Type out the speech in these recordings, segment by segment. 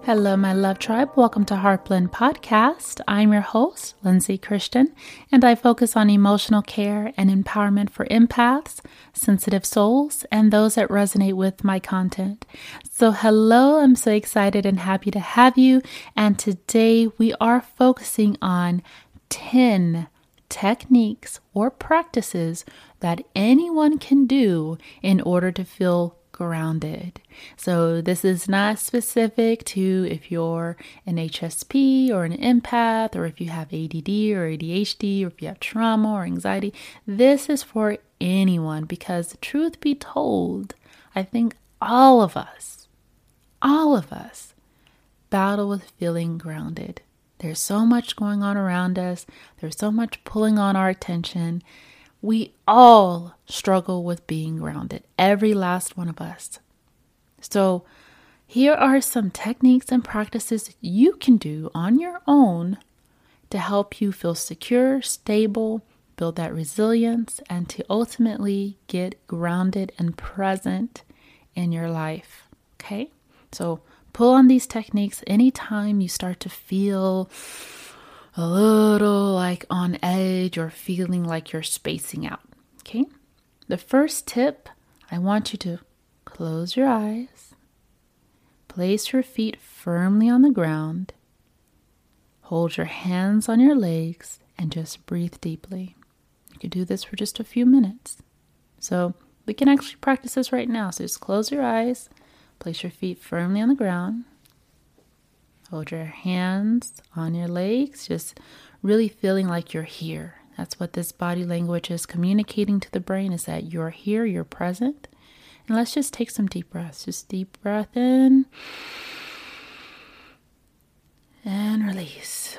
Hello, my love tribe. Welcome to Heartblend Podcast. I'm your host, Lindsay Christian, and I focus on emotional care and empowerment for empaths, sensitive souls, and those that resonate with my content. So hello, I'm so excited and happy to have you. And today we are focusing on 10 techniques or practices that anyone can do in order to feel grounded. So this is not specific to if you're an HSP or an empath, or if you have ADD or ADHD, or if you have trauma or anxiety. This is for anyone because, truth be told, I think all of us battle with feeling grounded. There's so much going on around us. There's so much pulling on our attention. We all struggle with being grounded, every last one of us. So here are some techniques and practices you can do on your own to help you feel secure, stable, build that resilience, and to ultimately get grounded and present in your life. Okay? So pull on these techniques anytime you start to feel a little like on edge or feeling like you're spacing out. Okay? The first tip, I want you to close your eyes, place your feet firmly on the ground, hold your hands on your legs, and just breathe deeply. You can do this for just a few minutes. So we can actually practice this right now. So just close your eyes, place your feet firmly on the ground. Hold your hands on your legs, just really feeling like you're here. That's what this body language is communicating to the brain, is that you're here, you're present. And let's just take some deep breaths. Just deep breath in and release.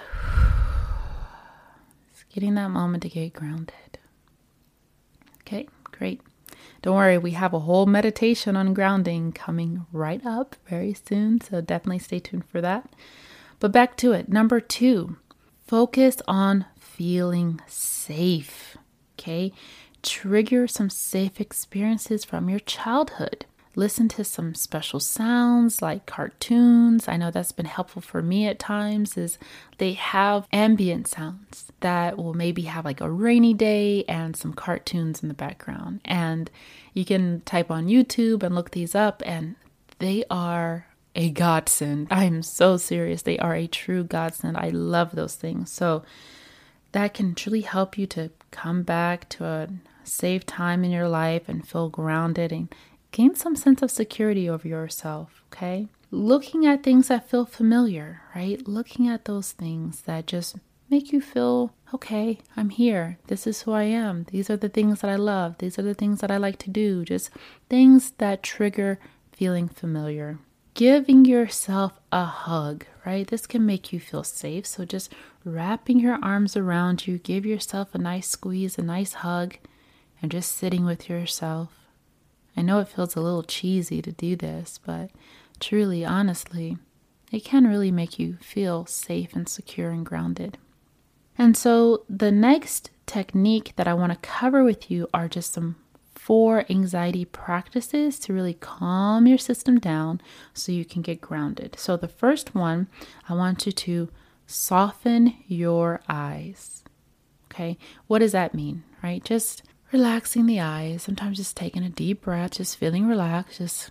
Just getting that moment to get grounded. Okay, great. Don't worry, we have a whole meditation on grounding coming right up very soon, so definitely stay tuned for that. But back to it. Number 2, focus on feeling safe, okay? Trigger some safe experiences from your childhood. Listen to some special sounds like cartoons. I know that's been helpful for me at times, is they have ambient sounds that will maybe have like a rainy day and some cartoons in the background. And you can type on YouTube and look these up, and they are a godsend. I'm so serious. They are a true godsend. I love those things. So that can truly help you to come back to a safe time in your life and feel grounded and gain some sense of security over yourself, okay? Looking at things that feel familiar, right? Looking at those things that just make you feel, okay, I'm here. This is who I am. These are the things that I love. These are the things that I like to do. Just things that trigger feeling familiar. Giving yourself a hug, right? This can make you feel safe. So just wrapping your arms around you, give yourself a nice squeeze, a nice hug, and just sitting with yourself. I know it feels a little cheesy to do this, but truly, honestly, it can really make you feel safe and secure and grounded. And so the next technique that I want to cover with you are just some 4 anxiety practices to really calm your system down so you can get grounded. So the first one, I want you to soften your eyes. Okay, what does that mean, right? Just relaxing the eyes, sometimes just taking a deep breath, just feeling relaxed, just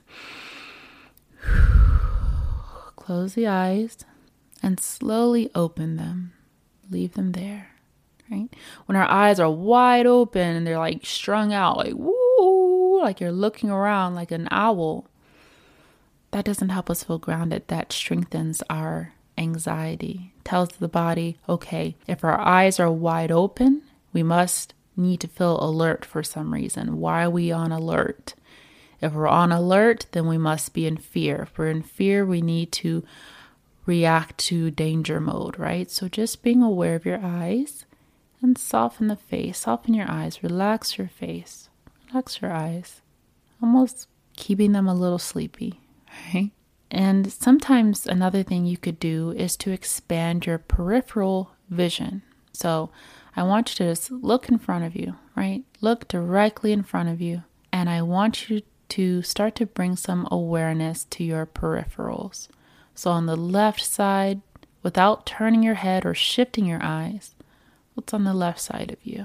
close the eyes and slowly open them. Leave them there, right? When our eyes are wide open and they're like strung out, like woo, like you're looking around like an owl, that doesn't help us feel grounded. That strengthens our anxiety. Tells the body, okay, if our eyes are wide open, we must need to feel alert for some reason. Why are we on alert? If we're on alert, then we must be in fear. If we're in fear, we need to react to danger mode, right? So just being aware of your eyes and soften the face, soften your eyes, relax your face, relax your eyes, almost keeping them a little sleepy, right? And sometimes another thing you could do is to expand your peripheral vision. So I want you to just look in front of you, right? Look directly in front of you. And I want you to start to bring some awareness to your peripherals. So on the left side, without turning your head or shifting your eyes, what's on the left side of you?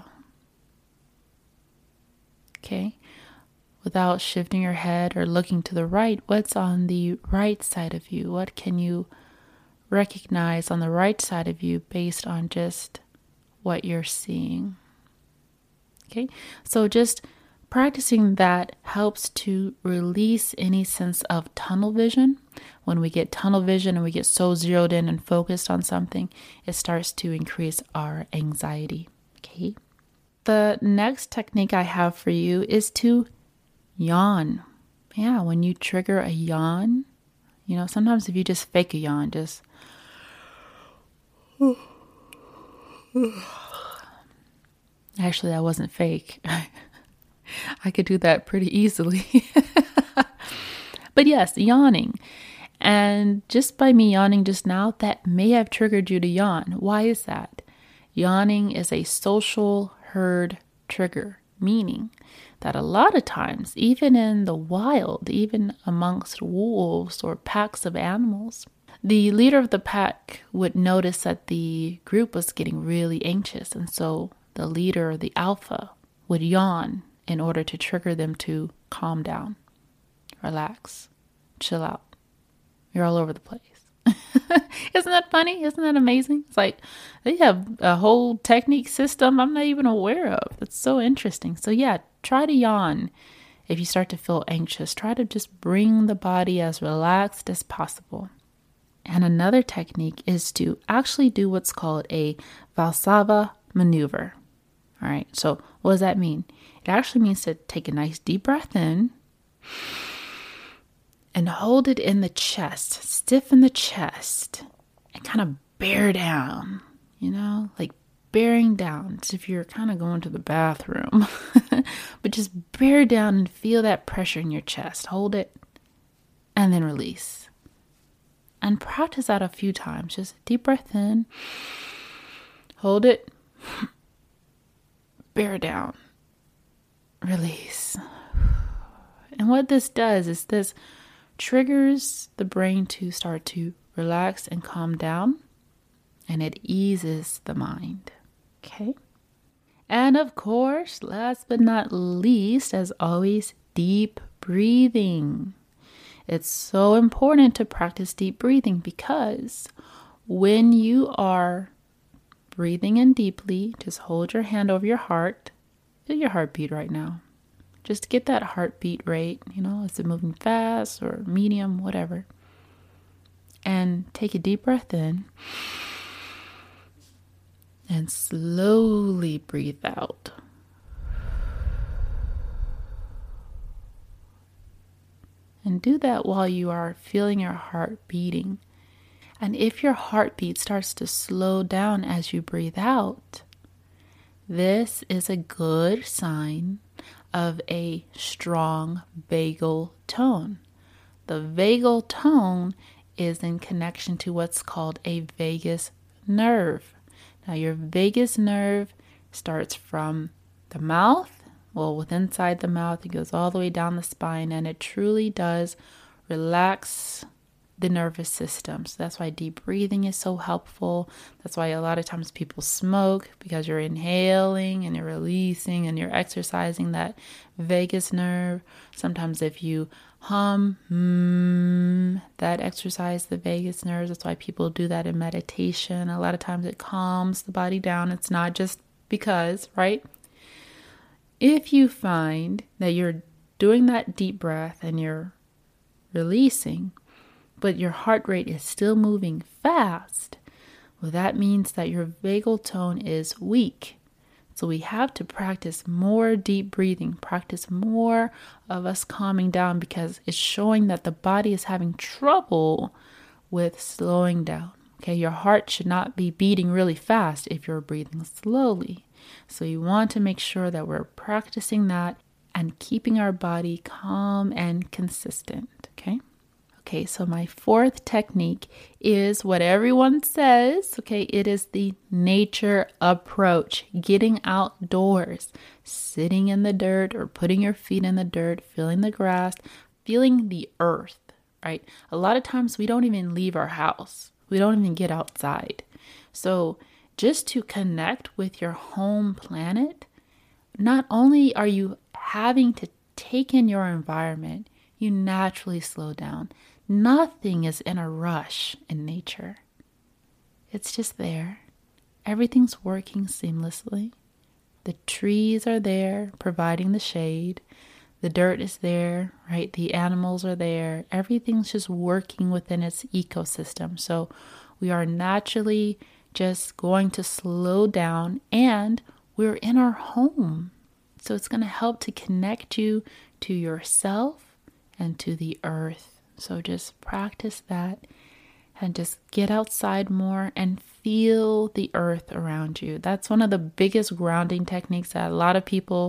Okay. Without shifting your head or looking to the right, what's on the right side of you? What can you recognize on the right side of you based on just what you're seeing? Okay, so just practicing that helps to release any sense of tunnel vision. When we get tunnel vision and we get so zeroed in and focused on something, it starts to increase our anxiety. Okay, the next technique I have for you is to yawn. Yeah, when you trigger a yawn, sometimes if you just fake a yawn, just actually, that wasn't fake. I could do that pretty easily. But yes, yawning. And just by me yawning just now, that may have triggered you to yawn. Why is that? Yawning is a social herd trigger, meaning that a lot of times, even in the wild, even amongst wolves or packs of animals, the leader of the pack would notice that the group was getting really anxious. And so the leader, the alpha, would yawn in order to trigger them to calm down, relax, chill out. You're all over the place. Isn't that funny? Isn't that amazing? It's like they have a whole technique system I'm not even aware of. That's so interesting. So yeah, try to yawn if you start to feel anxious. Try to just bring the body as relaxed as possible. And another technique is to actually do what's called a Valsalva maneuver. All right, so what does that mean? It actually means to take a nice deep breath in and hold it in the chest, stiffen the chest, and kind of bear down, like bearing down as if you're kind of going to the bathroom. But just bear down and feel that pressure in your chest. Hold it and then release. And practice that a few times. Just deep breath in, hold it, bear down, release. And what this does is this triggers the brain to start to relax and calm down, and it eases the mind. Okay? And of course, last but not least, as always, deep breathing. It's so important to practice deep breathing because when you are breathing in deeply, just hold your hand over your heart. Feel your heartbeat right now. Just get that heartbeat rate. Is it moving fast or medium, whatever. And take a deep breath in. And slowly breathe out. And do that while you are feeling your heart beating. And if your heartbeat starts to slow down as you breathe out, this is a good sign of a strong vagal tone. The vagal tone is in connection to what's called a vagus nerve. Now, your vagus nerve starts from the mouth. With inside the mouth, it goes all the way down the spine, and it truly does relax the nervous system. So that's why deep breathing is so helpful. That's why a lot of times people smoke, because you're inhaling and you're releasing and you're exercising that vagus nerve. Sometimes if you hum, that exercises the vagus nerves. That's why people do that in meditation. A lot of times it calms the body down. It's not just because, right? If you find that you're doing that deep breath and you're releasing, but your heart rate is still moving fast, that means that your vagal tone is weak. So we have to practice more deep breathing, practice more of us calming down, because it's showing that the body is having trouble with slowing down. Okay, your heart should not be beating really fast if you're breathing slowly. So you want to make sure that we're practicing that and keeping our body calm and consistent. Okay, so my fourth technique is what everyone says. Okay, it is the nature approach. Getting outdoors, sitting in the dirt or putting your feet in the dirt, feeling the grass, feeling the earth. right? A lot of times we don't even leave our house. We don't even get outside. So just to connect with your home planet, not only are you having to take in your environment, you naturally slow down. Nothing is in a rush in nature. It's just there. Everything's working seamlessly. The trees are there, providing the shade. The dirt is there, right? The animals are there. Everything's just working within its ecosystem. So we are naturally just going to slow down, and we're in our home. So it's going to help to connect you to yourself and to the earth. So just practice that and just get outside more and feel the earth around you. That's one of the biggest grounding techniques that a lot of people,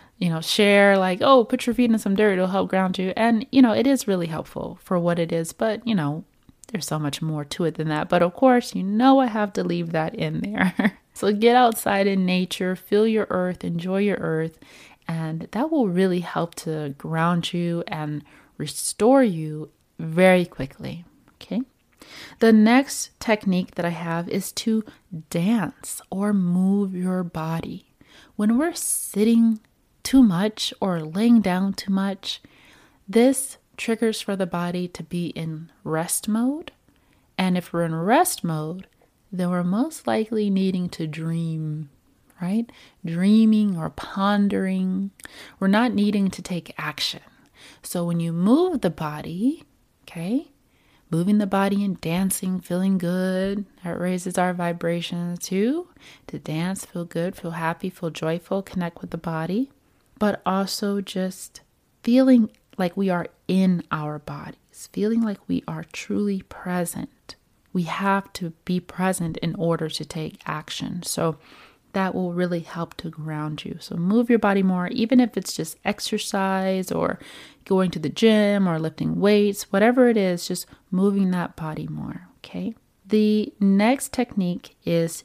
share, like, oh, put your feet in some dirt, it'll help ground you. And, it is really helpful for what it is, but, there's so much more to it than that. But of course, I have to leave that in there. So get outside in nature, feel your earth, enjoy your earth, and that will really help to ground you and restore you very quickly. Okay. The next technique that I have is to dance or move your body. When we're sitting too much or laying down too much, this triggers for the body to be in rest mode. And if we're in rest mode, then we're most likely needing to dream, right? Dreaming or pondering. We're not needing to take action. So when you move the body, okay, moving the body and dancing, feeling good, that raises our vibrations too. To dance, feel good, feel happy, feel joyful, connect with the body, but also just feeling like we are in our bodies, feeling like we are truly present. We have to be present in order to take action. So that will really help to ground you. So move your body more, even if it's just exercise or going to the gym or lifting weights, whatever it is, just moving that body more, okay? The next technique is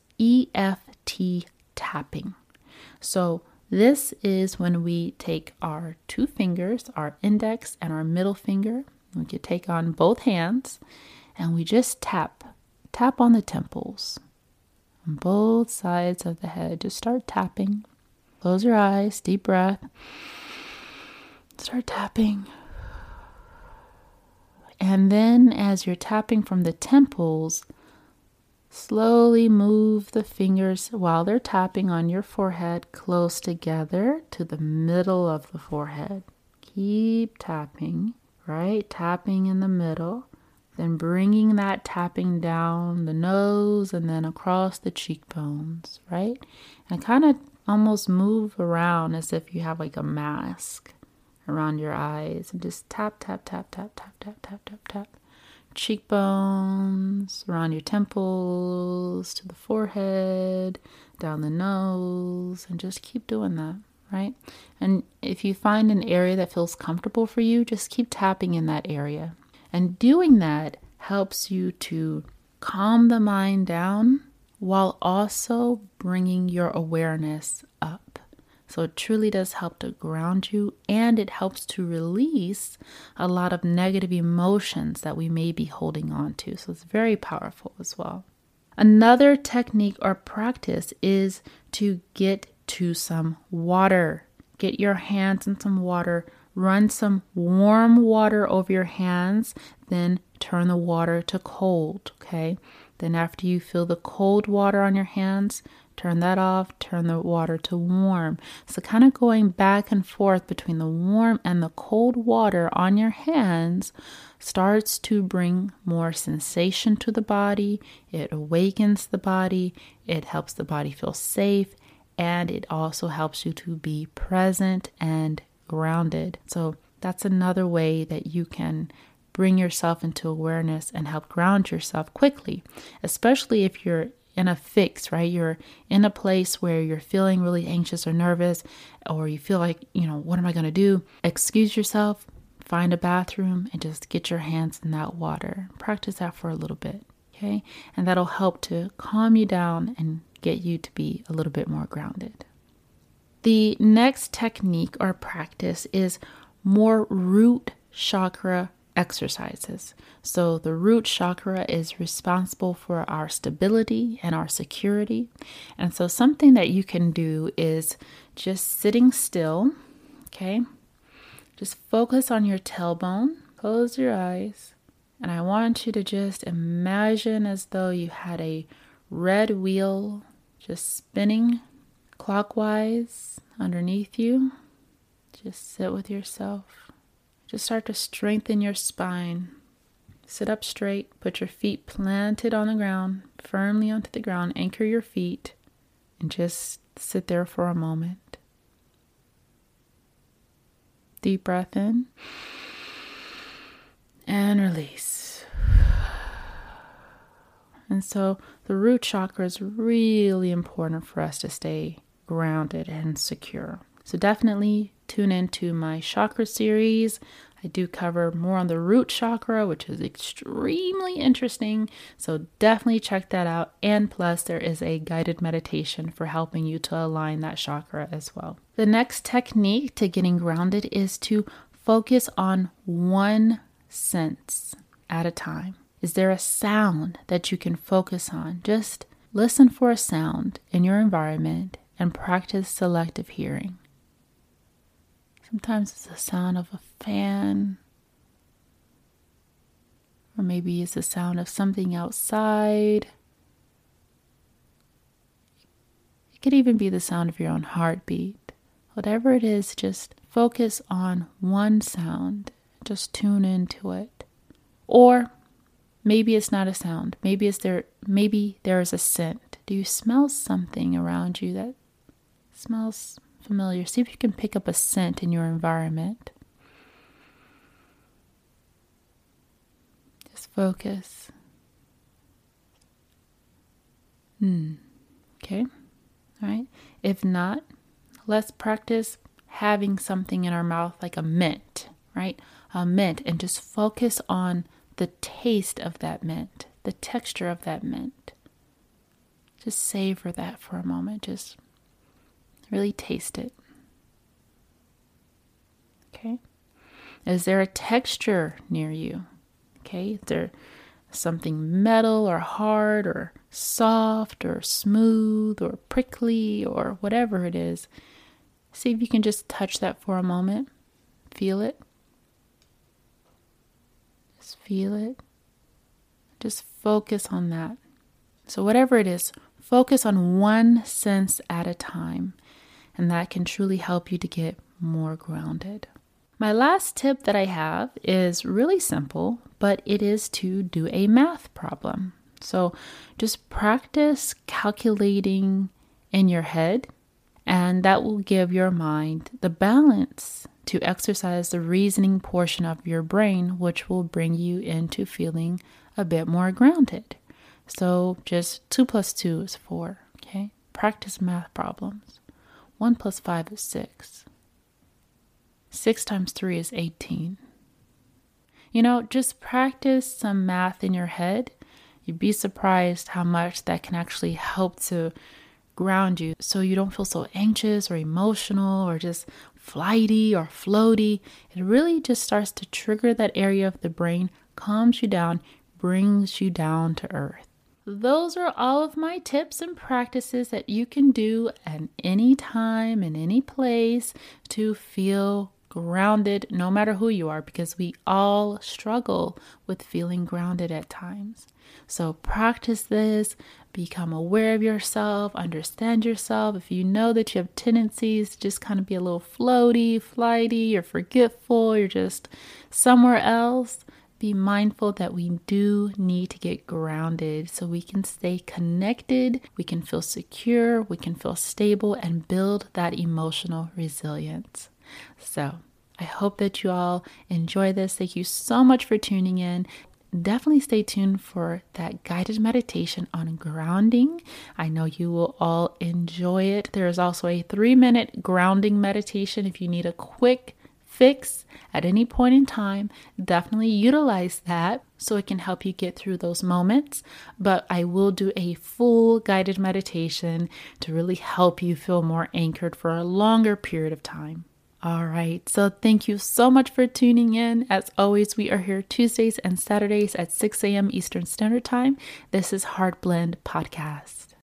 EFT tapping. So this is when we take our two fingers, our index and our middle finger. We could take on both hands and we just tap on the temples on both sides of the head. Just start tapping. Close your eyes, deep breath. Start tapping. And then as you're tapping from the temples, slowly move the fingers while they're tapping on your forehead close together to the middle of the forehead. Keep tapping, right? Tapping in the middle. Then bringing that tapping down the nose and then across the cheekbones, right? And kind of almost move around as if you have like a mask around your eyes. And just tap, tap, tap, tap, tap, tap, tap, tap, tap. Cheekbones, around your temples, to the forehead, down the nose, and just keep doing that, right? And if you find an area that feels comfortable for you, just keep tapping in that area. And doing that helps you to calm the mind down while also bringing your awareness up. So it truly does help to ground you, and it helps to release a lot of negative emotions that we may be holding on to. So it's very powerful as well. Another technique or practice is to get to some water. Get your hands in some water. Run some warm water over your hands, then turn the water to cold, okay? Then after you feel the cold water on your hands, turn that off, turn the water to warm. So kind of going back and forth between the warm and the cold water on your hands starts to bring more sensation to the body. It awakens the body. It helps the body feel safe. And it also helps you to be present and grounded. So that's another way that you can bring yourself into awareness and help ground yourself quickly, especially if you're in a fix, right? You're in a place where you're feeling really anxious or nervous, or you feel like, what am I going to do? Excuse yourself, find a bathroom, and just get your hands in that water. Practice that for a little bit, okay? And that'll help to calm you down and get you to be a little bit more grounded. The next technique or practice is more root chakra exercises. So the root chakra is responsible for our stability and our security. And so something that you can do is just sitting still, okay? Just focus on your tailbone, close your eyes, and I want you to just imagine as though you had a red wheel just spinning clockwise underneath you. Just sit with yourself. Just start to strengthen your spine. Sit up straight. Put your feet planted on the ground, firmly onto the ground. Anchor your feet and just sit there for a moment. Deep breath in and release. And so the root chakra is really important for us to stay grounded and secure. So definitely tune into my chakra series. I do cover more on the root chakra, which is extremely interesting. So definitely check that out. And plus, there is a guided meditation for helping you to align that chakra as well. The next technique to getting grounded is to focus on one sense at a time. Is there a sound that you can focus on? Just listen for a sound in your environment and practice selective hearing. Sometimes it's the sound of a fan, or maybe it's the sound of something outside. It could even be the sound of your own heartbeat. Whatever it is, just focus on one sound. Just tune into it. Or maybe it's not a sound. Maybe there is a scent. Do you smell something around you that smells familiar? See if you can pick up a scent in your environment. Just focus. Okay. All right. If not, let's practice having something in our mouth like a mint, right? A mint, and just focus on the taste of that mint, the texture of that mint. Just savor that for a moment. Just really taste it. Okay. Is there a texture near you? Okay. Is there something metal or hard or soft or smooth or prickly or whatever it is? See if you can just touch that for a moment. Feel it. Just feel it. Just focus on that. So whatever it is, focus on one sense at a time. And that can truly help you to get more grounded. My last tip that I have is really simple, but it is to do a math problem. So just practice calculating in your head, and that will give your mind the balance to exercise the reasoning portion of your brain, which will bring you into feeling a bit more grounded. So just 2 + 2 is 4, okay? Practice math problems. 1 + 5 is 6. 6 × 3 is 18. Just practice some math in your head. You'd be surprised how much that can actually help to ground you so you don't feel so anxious or emotional or just flighty or floaty. It really just starts to trigger that area of the brain, calms you down, brings you down to earth. Those are all of my tips and practices that you can do at any time, in any place, to feel grounded, no matter who you are, because we all struggle with feeling grounded at times. So practice this, become aware of yourself, understand yourself. If you know that you have tendencies to just kind of be a little floaty, flighty, you're forgetful, you're just somewhere else, be mindful that we do need to get grounded so we can stay connected, we can feel secure, we can feel stable, and build that emotional resilience. So I hope that you all enjoy this. Thank you so much for tuning in. Definitely stay tuned for that guided meditation on grounding. I know you will all enjoy it. There is also a 3-minute grounding meditation if you need a quick fix at any point in time. Definitely utilize that so it can help you get through those moments. But I will do a full guided meditation to really help you feel more anchored for a longer period of time. All right. So thank you so much for tuning in. As always, we are here Tuesdays and Saturdays at 6 a.m. Eastern Standard Time. This is Heart Blend Podcast.